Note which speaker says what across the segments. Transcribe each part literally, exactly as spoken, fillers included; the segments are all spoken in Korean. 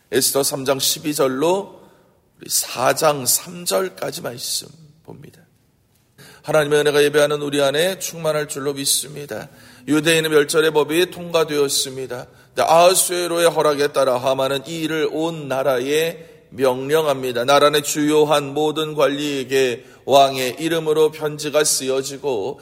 Speaker 1: 에스더 삼 장 십이 절로 사 장 삼 절까지 말씀 봅니다. 하나님의 은혜가 예배하는 우리 안에 충만할 줄로 믿습니다. 유대인의 멸절의 법이 통과되었습니다. 아하수에로의 허락에 따라 하만은 이 일을 온 나라에 명령합니다. 나라 내 주요한 모든 관리에게 왕의 이름으로 편지가 쓰여지고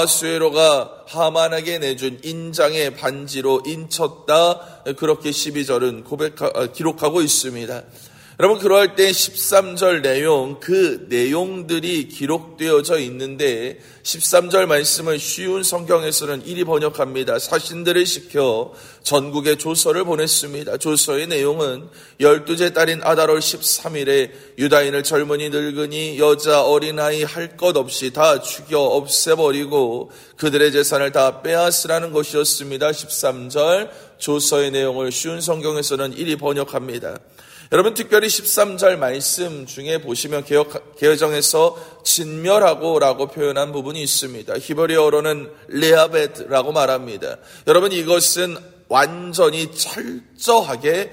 Speaker 1: 아하수에로가 하만에게 내준 인장의 반지로 인쳤다. 그렇게 십이 절은 고백 기록하고 있습니다. 여러분, 그럴 때 십삼 절 내용, 그 내용들이 기록되어져 있는데 십삼 절 말씀을 쉬운 성경에서는 이리 번역합니다. 사신들을 시켜 전국에 조서를 보냈습니다. 조서의 내용은 열두째 달인 아달월 십삼 일에 유다인을 젊은이 늙은이 여자 어린아이 할 것 없이 다 죽여 없애버리고 그들의 재산을 다 빼앗으라는 것이었습니다. 십삼 절 조서의 내용을 쉬운 성경에서는 이리 번역합니다. 여러분, 특별히 십삼 절 말씀 중에 보시면 개역, 개정에서 진멸하고 라고 표현한 부분이 있습니다. 히브리어로는 레아벳라고 말합니다. 여러분, 이것은 완전히 철저하게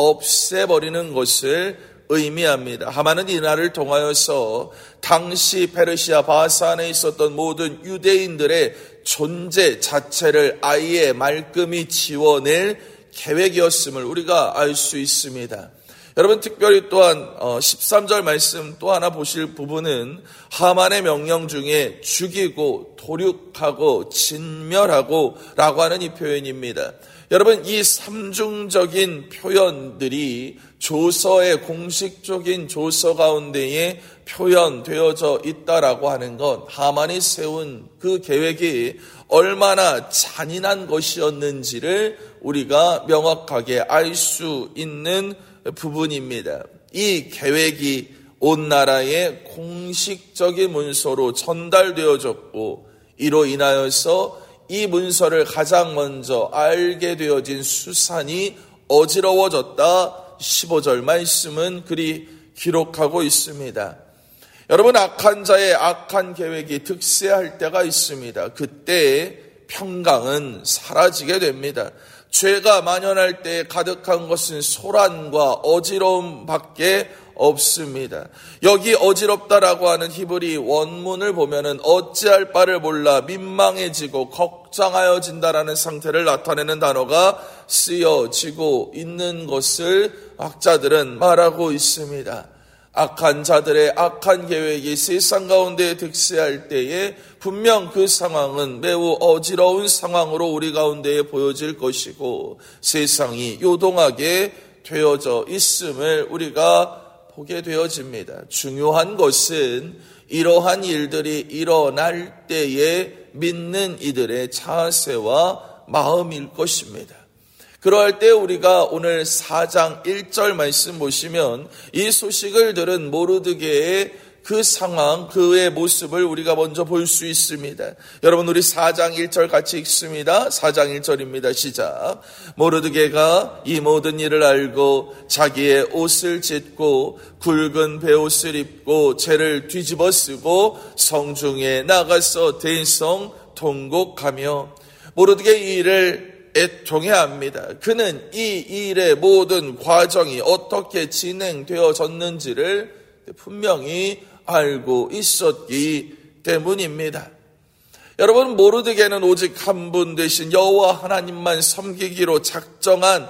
Speaker 1: 없애버리는 것을 의미합니다. 하만은 이날을 통하여서 당시 페르시아 바산에 있었던 모든 유대인들의 존재 자체를 아예 말끔히 지워낼 계획이었음을 우리가 알 수 있습니다. 여러분, 특별히 또한 십삼 절 말씀 또 하나 보실 부분은 하만의 명령 중에 죽이고 도륙하고 진멸하고 라고 하는 이 표현입니다. 여러분, 이 삼중적인 표현들이 조서의 공식적인 조서 가운데에 표현되어져 있다라고 하는 것, 하만이 세운 그 계획이 얼마나 잔인한 것이었는지를 우리가 명확하게 알 수 있는 부분입니다. 이 계획이 온 나라의 공식적인 문서로 전달되어졌고 이로 인하여서 이 문서를 가장 먼저 알게 되어진 수산이 어지러워졌다. 십오 절 말씀은 그리 기록하고 있습니다. 여러분, 악한 자의 악한 계획이 득세할 때가 있습니다. 그때 평강은 사라지게 됩니다. 죄가 만연할 때 가득한 것은 소란과 어지러움밖에 없습니다. 여기 어지럽다라고 하는 히브리 원문을 보면은 어찌할 바를 몰라 민망해지고 걱정하여진다라는 상태를 나타내는 단어가 쓰여지고 있는 것을 학자들은 말하고 있습니다. 악한 자들의 악한 계획이 세상 가운데 득세할 때에 분명 그 상황은 매우 어지러운 상황으로 우리 가운데에 보여질 것이고 세상이 요동하게 되어져 있음을 우리가 보게 되어집니다. 중요한 것은 이러한 일들이 일어날 때에 믿는 이들의 자세와 마음일 것입니다. 그럴 때 우리가 오늘 사 장 일 절 말씀 보시면 이 소식을 들은 모르드게의 그 상황, 그의 모습을 우리가 먼저 볼 수 있습니다. 여러분, 우리 사 장 일 절 같이 읽습니다. 사 장 일 절입니다. 시작. 모르드게가 이 모든 일을 알고 자기의 옷을 찢고 굵은 베옷을 입고 죄를 뒤집어 쓰고 성중에 나가서 대성 통곡하며 모르드게 이 일을 애통해합니다. 그는 이 일의 모든 과정이 어떻게 진행되어졌는지를 분명히 알고 있었기 때문입니다. 여러분, 모르드게는 오직 한 분 되신 여호와 하나님만 섬기기로 작정한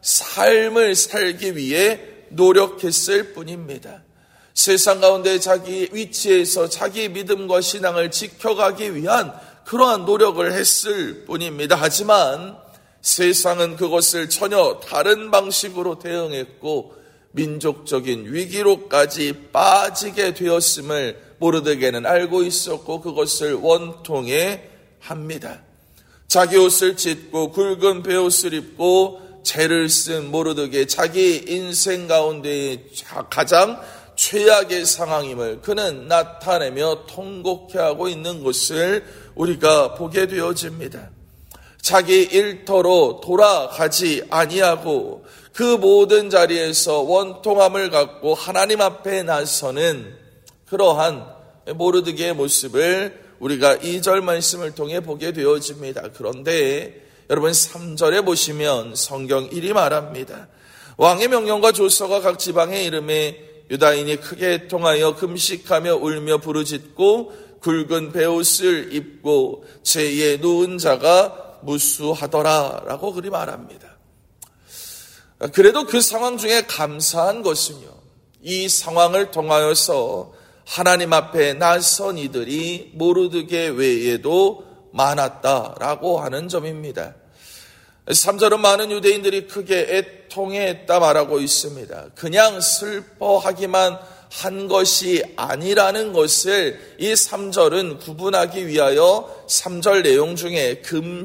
Speaker 1: 삶을 살기 위해 노력했을 뿐입니다. 세상 가운데 자기 위치에서 자기 믿음과 신앙을 지켜가기 위한 그러한 노력을 했을 뿐입니다. 하지만 세상은 그것을 전혀 다른 방식으로 대응했고 민족적인 위기로까지 빠지게 되었음을 모르드게는 알고 있었고 그것을 원통해 합니다. 자기 옷을 찢고 굵은 베옷을 입고 죄를 쓴 모르드게, 자기 인생 가운데의 가장 최악의 상황임을 그는 나타내며 통곡해하고 있는 것을 우리가 보게 되어집니다. 자기 일터로 돌아가지 아니하고 그 모든 자리에서 원통함을 갖고 하나님 앞에 나서는 그러한 모르드게의 모습을 우리가 이 절 말씀을 통해 보게 되어집니다. 그런데 여러분 삼 절에 보시면 성경 이리 말합니다. 왕의 명령과 조서가 각 지방에 이름에 유다인이 크게 애통하여 금식하며 울며 부르짖고 굵은 베옷을 입고 제에 누운 자가 무수하더라 라고 그리 말합니다. 그래도 그 상황 중에 감사한 것은요, 이 상황을 통하여서 하나님 앞에 나선 이들이 모르드게 외에도 많았다라고 하는 점입니다. 삼 절은 많은 유대인들이 크게 애통했다 말하고 있습니다. 그냥 슬퍼하기만 한 것이 아니라는 것을 이 삼 절은 구분하기 위하여 삼 절 내용 중에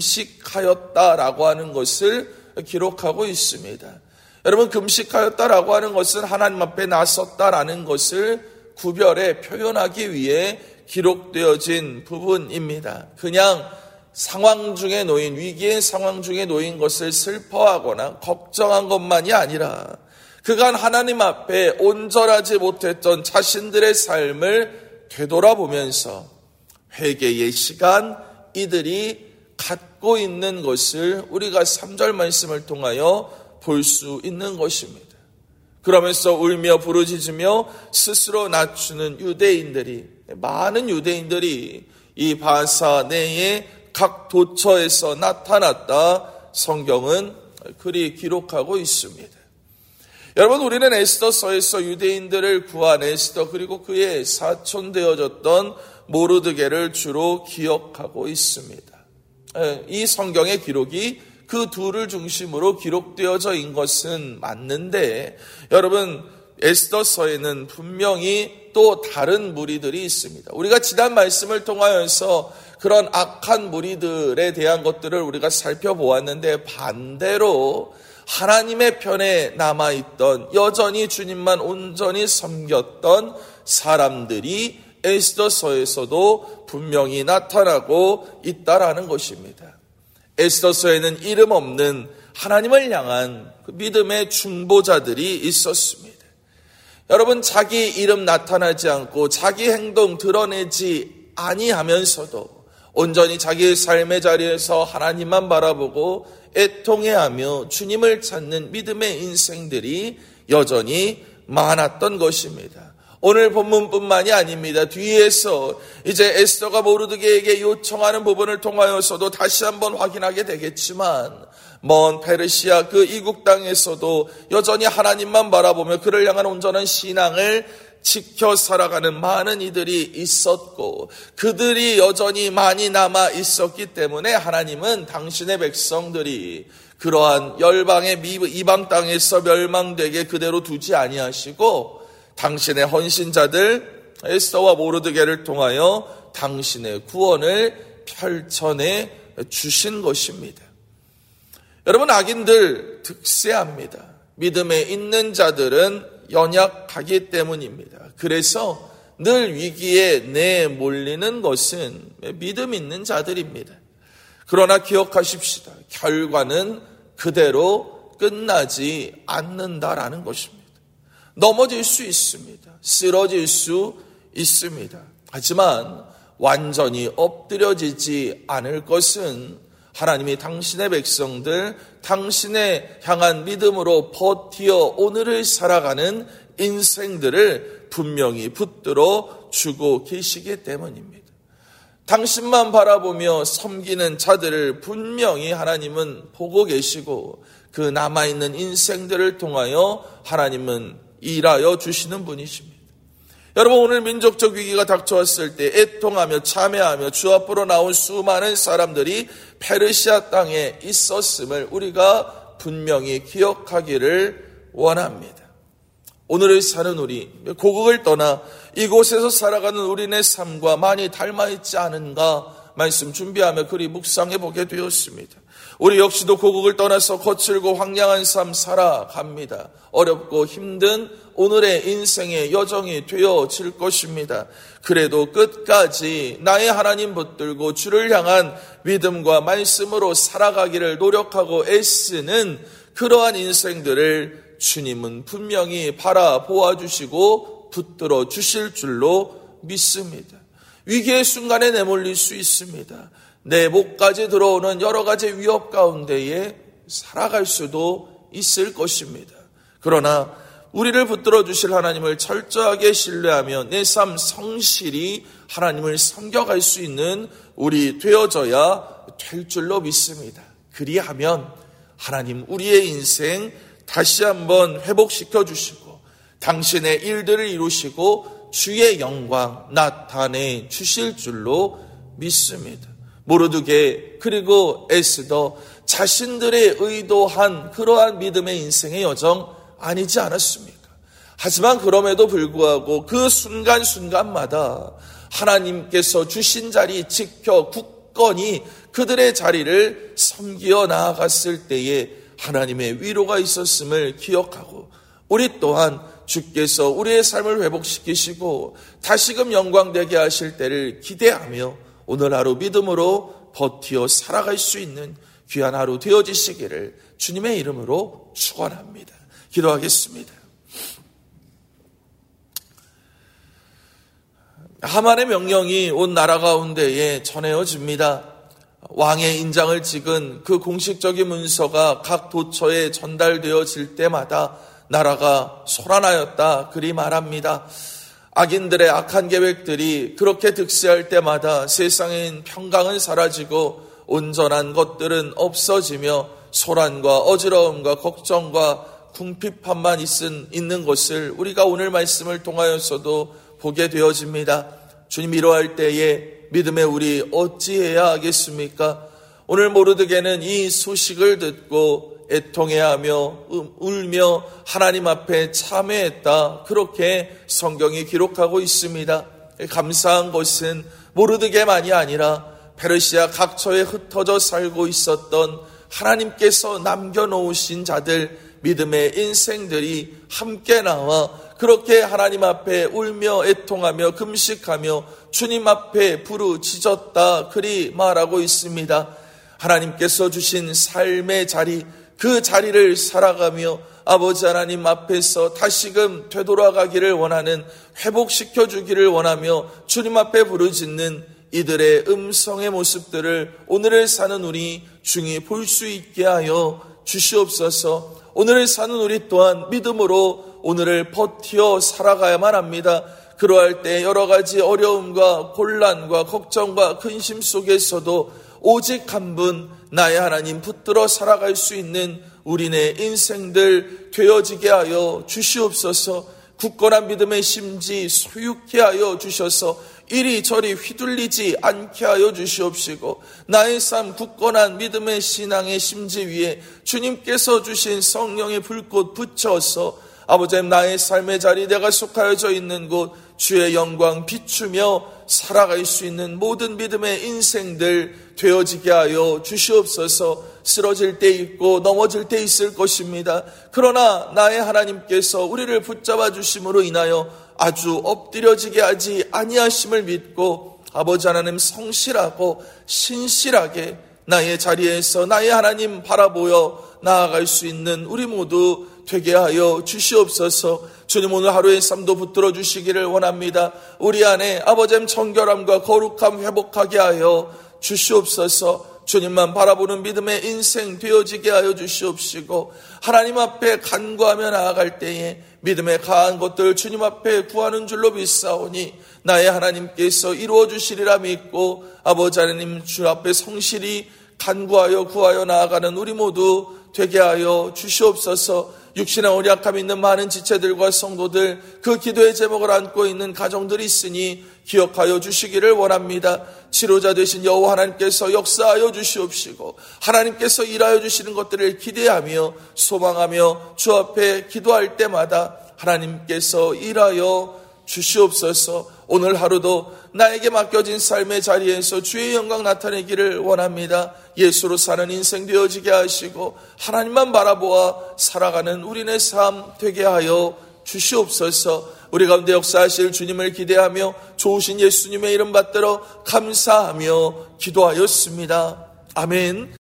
Speaker 1: 금식하였다라고 하는 것을 기록하고 있습니다. 여러분, 금식하였다라고 하는 것은 하나님 앞에 나섰다라는 것을 구별해 표현하기 위해 기록되어진 부분입니다. 그냥 상황 중에 놓인, 위기의 상황 중에 놓인 것을 슬퍼하거나 걱정한 것만이 아니라 그간 하나님 앞에 온전하지 못했던 자신들의 삶을 되돌아보면서 회개의 시간 이들이 갖고 있는 것을 우리가 삼 절 말씀을 통하여 볼 수 있는 것입니다. 그러면서 울며 부르짖으며 스스로 낮추는 유대인들이, 많은 유대인들이 이 바사 내에 각 도처에서 나타났다 성경은 그리 기록하고 있습니다. 여러분, 우리는 에스더서에서 유대인들을 구한 에스더 그리고 그의 사촌 되어졌던 모르드게를 주로 기억하고 있습니다. 이 성경의 기록이 그 둘을 중심으로 기록되어져 있는 것은 맞는데, 여러분, 에스더서에는 분명히 또 다른 무리들이 있습니다. 우리가 지난 말씀을 통하여서 그런 악한 무리들에 대한 것들을 우리가 살펴보았는데, 반대로 하나님의 편에 남아있던, 여전히 주님만 온전히 섬겼던 사람들이 에스더서에서도 분명히 나타나고 있다라는 것입니다. 에스더서에는 이름 없는 하나님을 향한 그 믿음의 중보자들이 있었습니다. 여러분, 자기 이름 나타나지 않고 자기 행동 드러내지 아니하면서도 온전히 자기의 삶의 자리에서 하나님만 바라보고 애통해하며 주님을 찾는 믿음의 인생들이 여전히 많았던 것입니다. 오늘 본문뿐만이 아닙니다. 뒤에서 이제 에스더가 모르드게에게 요청하는 부분을 통하여서도 다시 한번 확인하게 되겠지만, 먼 페르시아 그 이국 땅에서도 여전히 하나님만 바라보며 그를 향한 온전한 신앙을 지켜 살아가는 많은 이들이 있었고, 그들이 여전히 많이 남아 있었기 때문에 하나님은 당신의 백성들이 그러한 열방의 이방 땅에서 멸망되게 그대로 두지 아니하시고 당신의 헌신자들 에스더와 모르드게를 통하여 당신의 구원을 펼쳐내 주신 것입니다. 여러분, 악인들 득세합니다. 믿음에 있는 자들은 연약하기 때문입니다. 그래서 늘 위기에 내몰리는 것은 믿음 있는 자들입니다. 그러나 기억하십시다. 결과는 그대로 끝나지 않는다라는 것입니다. 넘어질 수 있습니다. 쓰러질 수 있습니다. 하지만 완전히 엎드려지지 않을 것은 하나님이 당신의 백성들, 당신의 향한 믿음으로 버티어 오늘을 살아가는 인생들을 분명히 붙들어 주고 계시기 때문입니다. 당신만 바라보며 섬기는 자들을 분명히 하나님은 보고 계시고 그 남아있는 인생들을 통하여 하나님은 일하여 주시는 분이십니다. 여러분, 오늘 민족적 위기가 닥쳐왔을 때 애통하며 참회하며 주 앞으로 나온 수많은 사람들이 페르시아 땅에 있었음을 우리가 분명히 기억하기를 원합니다. 오늘을 사는 우리, 고국을 떠나 이곳에서 살아가는 우리네 삶과 많이 닮아있지 않은가 말씀 준비하며 그리 묵상해 보게 되었습니다. 우리 역시도 고국을 떠나서 거칠고 황량한 삶 살아갑니다. 어렵고 힘든 오늘의 인생의 여정이 되어질 것입니다. 그래도 끝까지 나의 하나님 붙들고 주를 향한 믿음과 말씀으로 살아가기를 노력하고 애쓰는 그러한 인생들을 주님은 분명히 바라보아 주시고 붙들어 주실 줄로 믿습니다. 위기의 순간에 내몰릴 수 있습니다. 내 목까지 들어오는 여러 가지 위협 가운데에 살아갈 수도 있을 것입니다. 그러나 우리를 붙들어 주실 하나님을 철저하게 신뢰하며 내 삶 성실히 하나님을 섬겨갈 수 있는 우리 되어져야 될 줄로 믿습니다. 그리하면 하나님 우리의 인생 다시 한번 회복시켜 주시고 당신의 일들을 이루시고 주의 영광 나타내 주실 줄로 믿습니다. 모르드게 그리고 에스더 자신들의 의도한 그러한 믿음의 인생의 여정 아니지 않았습니까? 하지만 그럼에도 불구하고 그 순간순간마다 하나님께서 주신 자리 지켜 굳건히 그들의 자리를 섬기어 나아갔을 때에 하나님의 위로가 있었음을 기억하고 우리 또한 주께서 우리의 삶을 회복시키시고 다시금 영광되게 하실 때를 기대하며 오늘 하루 믿음으로 버티어 살아갈 수 있는 귀한 하루 되어지시기를 주님의 이름으로 축원합니다. 기도하겠습니다. 하만의 명령이 온 나라 가운데에 전해집니다. 왕의 인장을 찍은 그 공식적인 문서가 각 도처에 전달되어질 때마다 나라가 소란하였다 그리 말합니다. 악인들의 악한 계획들이 그렇게 득세할 때마다 세상엔 평강은 사라지고 온전한 것들은 없어지며 소란과 어지러움과 걱정과 궁핍함만 있는 것을 우리가 오늘 말씀을 통하여서도 보게 되어집니다. 주님 위로할 때에 믿음의 우리 어찌해야 하겠습니까? 오늘 모르드게는 이 소식을 듣고 애통해하며 울며 하나님 앞에 참회했다. 그렇게 성경이 기록하고 있습니다. 감사한 것은 모르드게만이 아니라 페르시아 각처에 흩어져 살고 있었던 하나님께서 남겨놓으신 자들 믿음의 인생들이 함께 나와 그렇게 하나님 앞에 울며 애통하며 금식하며 주님 앞에 부르짖었다 그리 말하고 있습니다. 하나님께서 주신 삶의 자리 그 자리를 살아가며 아버지 하나님 앞에서 다시금 되돌아가기를 원하는 회복시켜 주기를 원하며 주님 앞에 부르짖는 이들의 음성의 모습들을 오늘을 사는 우리 중히 볼 수 있게 하여 주시옵소서. 오늘을 사는 우리 또한 믿음으로 오늘을 버티어 살아가야만 합니다. 그러할 때 여러 가지 어려움과 곤란과 걱정과 근심 속에서도 오직 한 분 나의 하나님 붙들어 살아갈 수 있는 우리네 인생들 되어지게 하여 주시옵소서. 굳건한 믿음의 심지 소유케 하여 주셔서 이리저리 휘둘리지 않게 하여 주시옵시고 나의 삶 굳건한 믿음의 신앙의 심지 위에 주님께서 주신 성령의 불꽃 붙여서 아버지 나의 삶의 자리 내가 속하여져 있는 곳 주의 영광 비추며 살아갈 수 있는 모든 믿음의 인생들 되어지게 하여 주시옵소서. 쓰러질 때 있고 넘어질 때 있을 것입니다. 그러나 나의 하나님께서 우리를 붙잡아 주심으로 인하여 아주 엎드려지게 하지 아니하심을 믿고 아버지 하나님 성실하고 신실하게 나의 자리에서 나의 하나님 바라보여 나아갈 수 있는 우리 모두 되게 하여 주시옵소서. 주님 오늘 하루의 삶도 붙들어 주시기를 원합니다. 우리 안에 아버지의 정결함과 거룩함 회복하게 하여 주시옵소서. 주님만 바라보는 믿음의 인생 되어지게 하여 주시옵시고 하나님 앞에 간구하며 나아갈 때에 믿음의 가한 것들 주님 앞에 구하는 줄로 믿사오니 나의 하나님께서 이루어 주시리라 믿고 아버지 하나님 주 앞에 성실히 간구하여 구하여 나아가는 우리 모두 되게 하여 주시옵소서. 육신의 언약함 있는 많은 지체들과 성도들 그 기도의 제목을 안고 있는 가정들이 있으니 기억하여 주시기를 원합니다. 치료자 되신 여호와 하나님께서 역사하여 주시옵시고 하나님께서 일하여 주시는 것들을 기대하며 소망하며 주 앞에 기도할 때마다 하나님께서 일하여 주시옵소서. 오늘 하루도 나에게 맡겨진 삶의 자리에서 주의 영광 나타내기를 원합니다. 예수로 사는 인생 되어지게 하시고 하나님만 바라보아 살아가는 우리네 삶 되게 하여 주시옵소서. 우리 가운데 역사하실 주님을 기대하며 좋으신 예수님의 이름 받들어 감사하며 기도하였습니다. 아멘.